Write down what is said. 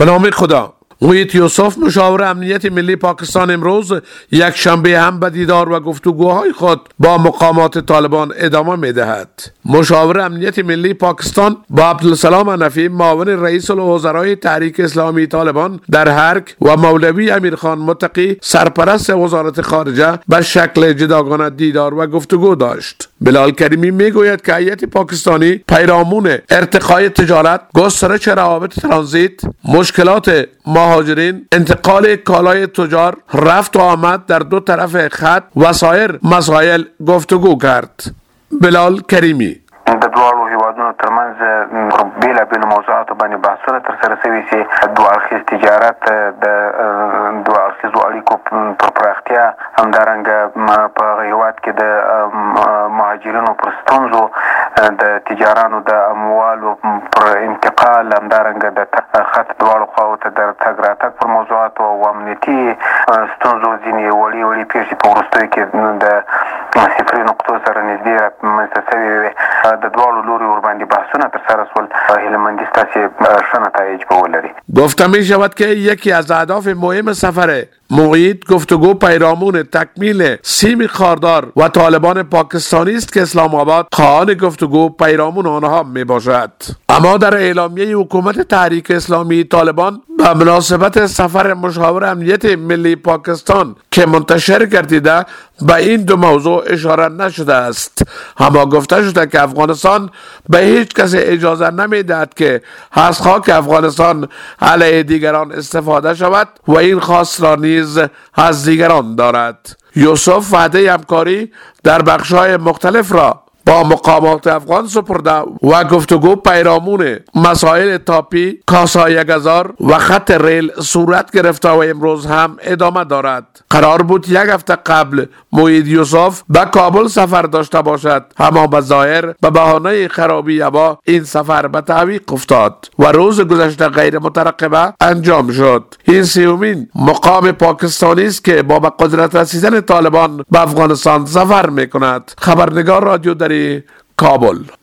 به نام خدا. محیط یوسف مشاور امنیت ملی پاکستان امروز یک شنبه هم به دیدار و گفتگوهای خود با مقامات طالبان ادامه می‌دهد. مشاور امنیت ملی پاکستان با عبدالسلام حنفی معاون رئیس الوزرای تحریک اسلامی طالبان در هرک و مولوی امیرخان متقی سرپرست وزارت خارجه به شکل جداگانه دیدار و گفتگو داشت. بلال کریمی میگوید که هیئت پاکستانی پیرامون ارتقای تجارت، گسترش روابط ترانزیت، مشکلات مهاجرین، انتقال کالای تجار، رفت و آمد در دو طرف خط و سایر مسائل گفتگو کرد. بلال کریمی: د دوالو هیوادونو ترمنځ بیلابیلو موضوعاتو باندې بحثونه ترسره شوي چې دوه اړخیز تجارت، د دوه اړخیزو اړیکو پر پراختیا، همدارنګه په هغه هیواد کې د مهاجرینو پر ستونزو، د تجارانو د اموالو پر انتقال، همدارنګه د خط دواړو خواو ته د تګ راتګ پر موضوعاتو او امنیتي ستونزو ځینې وړې پیښې په وروستیو کې د صفري نقطو سره نږدې رامنځته شوې وې. د دواړو لوري ورباندې بحثونه ترسره شول. هیله‌مندي ستاسې ښه نتایج به ولري. گفته می شود که یکی از اهداف مهم سفر محیط گفتگو پیرامون تکمیل سیم خاردار و طالبان پاکستانی است که اسلام آباد خواهان گفتگو پیرامون آنها می باشد. اما در اعلامیه حکومت تحریک اسلامی طالبان به مناسبت سفر مشاور امنیت ملی پاکستان که منتشر گردیده به این دو موضوع اشاره نشده است. اما گفته شده که افغانستان به هیچ کس اجازه نمیدهد که از خاک افغانستان علیه دیگران استفاده شود و این خواست را نیز از دیگران دارد. یوسف وعده همکاری در بخش‌های مختلف را با مقامات افغان سپرده و گفتگو پیرامون مسائل تاپی، کاسای گذار و خط ریل صورت گرفته و امروز هم ادامه دارد. قرار بود یک هفته قبل محیط یوسف به کابل سفر داشته باشد، اما به ظاهر به بهانه خرابی هوا این سفر به تعویق افتاد و روز گذشته غیر مترقبه انجام شد. این سومین مقام پاکستانی است که با به قدرت رسیدن طالبان به افغانستان سفر میکند. خبرنگار رادیو در کابل.